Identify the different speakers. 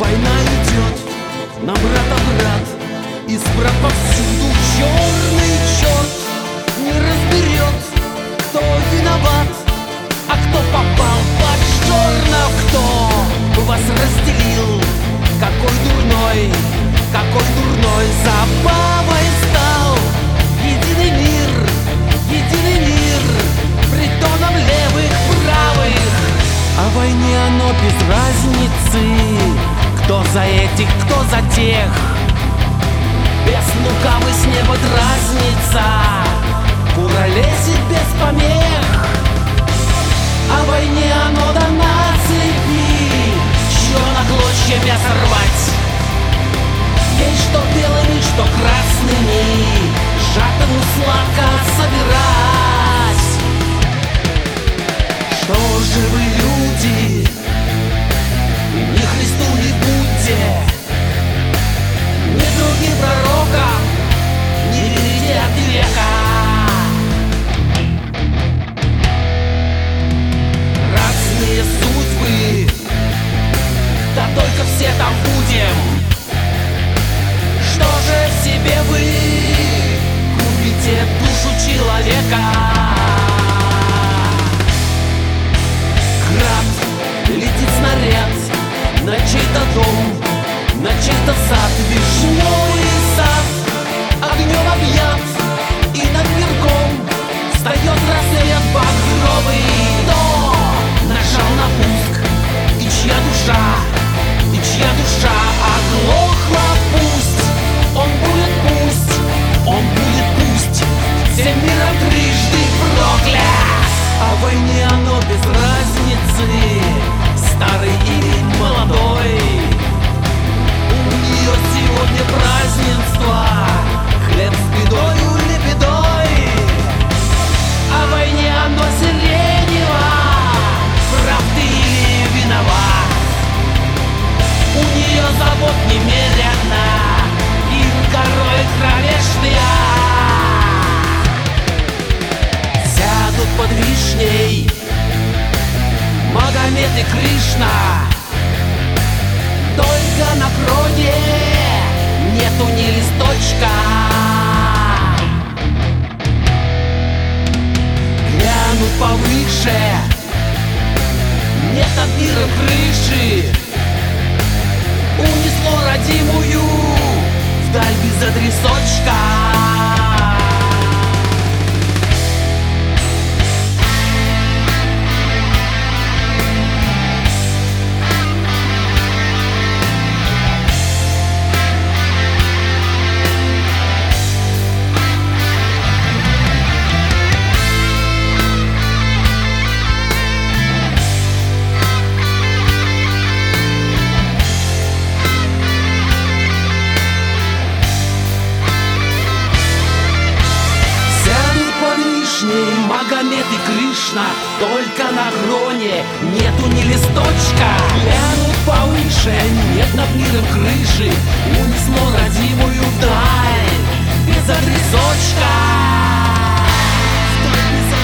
Speaker 1: Война идет на брата брат, избран повсюду черный черт. Не разберет, кто виноват, а кто попал под шторм. Кто вас разделил? Какой дурной забавой стал единый мир, притоном левых, правых. О войне оно без разницы, кто за этих, кто за тех. Без лукавый с неба дразнится, куролесит без помех. О войне оно до нацепи, чё на клочья мясо рвать. Есть что белыми, что красными, сжатому сладко собирать. Что же вы, люди, ни Христу, ни Будде, ни другим пророкам не верите от века. Разные судьбы, да только все там будем. Что же в себе вы губите душу человека? Град, летит снаряд на чей-то дом, на чей-то сад. Вишневый сад огнем объят, и над мирком встает рассвет багровый. Кто нажал на пуск, и чья душа оглохла? Он будет пусть всем миром трижды проклят. О войне оно без разницы, старый или молодой. У нее сегодня празднество, хлеб с бедою, лебедой. О войне оно сиренево, прав ты или виноват. У нее забот немерено, горой кромешная. Сядут под вишней Магомед и Кришна, только на кроне нету ни листочка. Глянут повыше, нет над миром крыши. Унесло родимую вдаль без адресочка. Магомед и Кришна, только на кроне нету ни листочка. Глянут повыше, нет над миром крыши. Унесло родимую вдаль без адресочка.